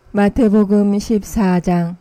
마태복음 14장.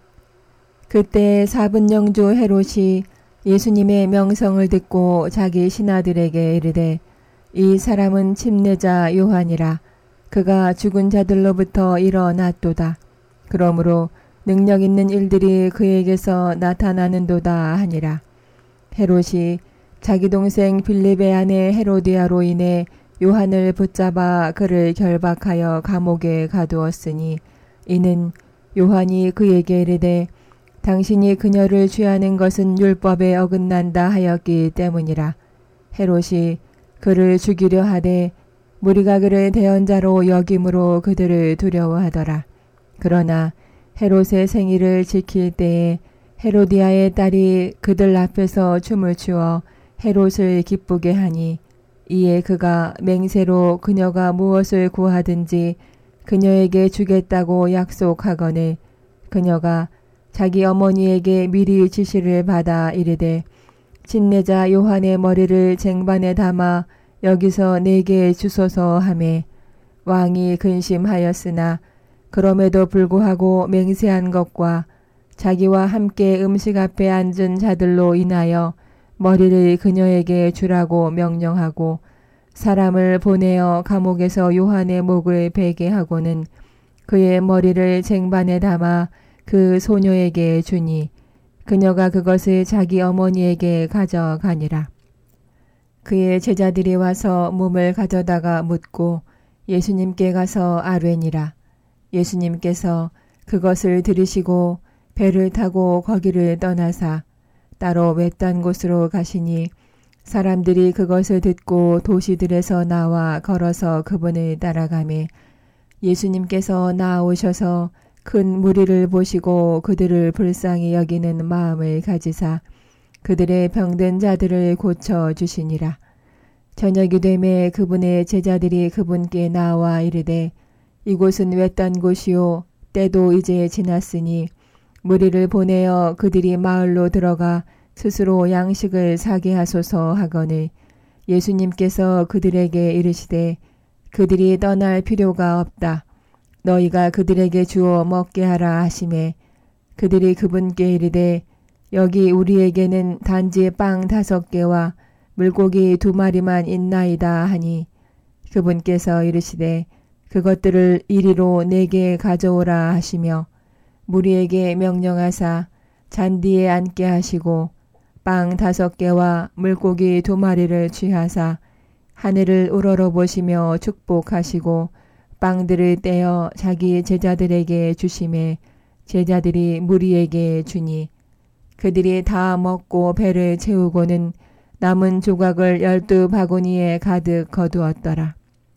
그때 사분영주 헤롯이 예수님의 명성을 듣고 자기 신하들에게 이르되, 이 사람은 침례자 요한이라. 그가 죽은 자들로부터 일어났도다. 그러므로 능력 있는 일들이 그에게서 나타나는도다 하니라. 헤롯이 자기 동생 빌립의 아내 헤로디아로 인해 요한을 붙잡아 그를 결박하여 감옥에 가두었으니, 이는 요한이 그에게 이르되 당신이 그녀를 취하는 것은 율법에 어긋난다 하였기 때문이라. 헤롯이 그를 죽이려 하되 무리가 그를 대언자로 여김으로 그들을 두려워하더라. 그러나 헤롯의 생일을 지킬 때에 헤로디아의 딸이 그들 앞에서 춤을 추어 헤롯을 기쁘게 하니, 이에 그가 맹세로 그녀가 무엇을 구하든지 그녀에게 주겠다고 약속하거늘, 그녀가 자기 어머니에게 미리 지시를 받아 이르되, 침례자 요한의 머리를 쟁반에 담아 여기서 내게 주소서 하매, 왕이 근심하였으나 그럼에도 불구하고 맹세한 것과 자기와 함께 음식 앞에 앉은 자들로 인하여 머리를 그녀에게 주라고 명령하고 사람을 보내어 감옥에서 요한의 목을 베게 하고는 그의 머리를 쟁반에 담아 그 소녀에게 주니, 그녀가 그것을 자기 어머니에게 가져가니라. 그의 제자들이 와서 몸을 가져다가 묻고 예수님께 가서 아뢰니라. 예수님께서 그것을 들으시고 배를 타고 거기를 떠나사 따로 외딴 곳으로 가시니, 사람들이 그것을 듣고 도시들에서 나와 걸어서 그분을 따라가매, 예수님께서 나아오셔서 큰 무리를 보시고 그들을 불쌍히 여기는 마음을 가지사 그들의 병든 자들을 고쳐 주시니라. 저녁이 되매 그분의 제자들이 그분께 나와 이르되, 이곳은 외딴 곳이요 때도 이제 지났으니 무리를 보내어 그들이 마을로 들어가 스스로 양식을 사게 하소서 하거늘, 예수님께서 그들에게 이르시되 그들이 떠날 필요가 없다. 너희가 그들에게 주어 먹게 하라 하시매, 그들이 그분께 이르되 여기 우리에게는 단지 빵 5개와 물고기 2마리만 있나이다 하니, 그분께서 이르시되 그것들을 이리로 내게 가져오라 하시며 무리에게 명령하사 잔디에 앉게 하시고 빵 5개와 물고기 2마리를 취하사 하늘을 우러러보시며 축복하시고 빵들을 떼어 자기 제자들에게 주시매 제자들이 무리에게 주니, 그들이 다 먹고 배를 채우고는 남은 조각을 12바구니에 가득 거두었더라.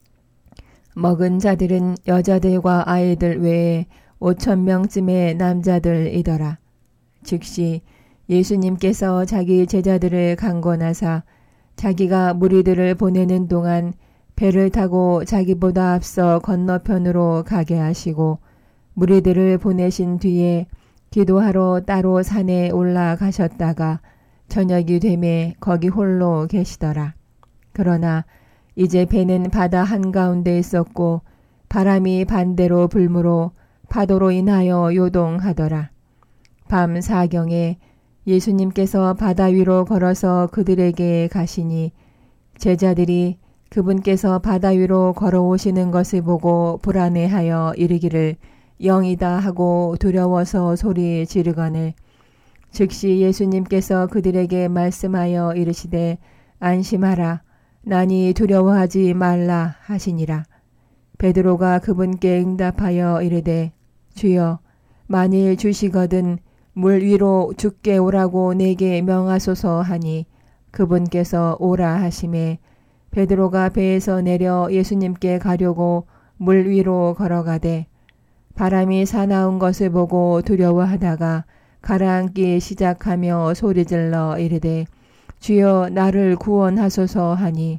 먹은 자들은 여자들과 아이들 외에 5,000명쯤의 남자들이더라. 즉시 예수님께서 자기 제자들을 강권하사 자기가 무리들을 보내는 동안 배를 타고 자기보다 앞서 건너편으로 가게 하시고, 무리들을 보내신 뒤에 기도하러 따로 산에 올라가셨다가 저녁이 되매 거기 홀로 계시더라. 그러나 이제 배는 바다 한가운데 있었고 바람이 반대로 불므로 파도로 인하여 요동하더라. 밤 4경에 예수님께서 바다 위로 걸어서 그들에게 가시니, 제자들이 그분께서 바다 위로 걸어오시는 것을 보고 불안해하여 이르기를 영이다 하고 두려워서 소리 지르거늘, 즉시 예수님께서 그들에게 말씀하여 이르시되 안심하라, 나니 두려워하지 말라 하시니라. 베드로가 그분께 응답하여 이르되 주여, 만일 주시거든 물 위로 죽게 오라고 내게 명하소서 하니, 그분께서 오라 하시매 베드로가 배에서 내려 예수님께 가려고 물 위로 걸어가되 바람이 사나운 것을 보고 두려워하다가 가라앉기 시작하며 소리질러 이르되 주여, 나를 구원하소서 하니,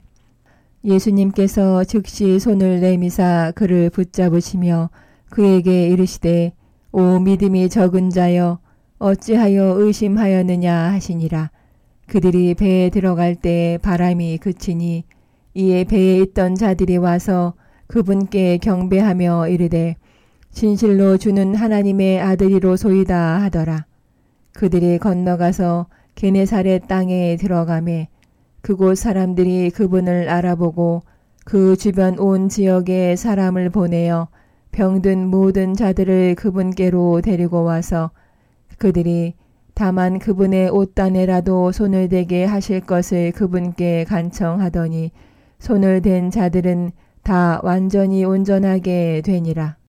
예수님께서 즉시 손을 내미사 그를 붙잡으시며 그에게 이르시되 오 믿음이 적은 자여, 어찌하여 의심하였느냐 하시니라. 그들이 배에 들어갈 때 바람이 그치니 이에 배에 있던 자들이 와서 그분께 경배하며 이르되 진실로 주는 하나님의 아들이로소이다 하더라. 그들이 건너가서 게네사렛 땅에 들어가매 그곳 사람들이 그분을 알아보고 그 주변 온 지역에 사람을 보내어 병든 모든 자들을 그분께로 데리고 와서 그들이 다만 그분의 옷단에라도 손을 대게 하실 것을 그분께 간청하더니 손을 댄 자들은 다 완전히 온전하게 되니라.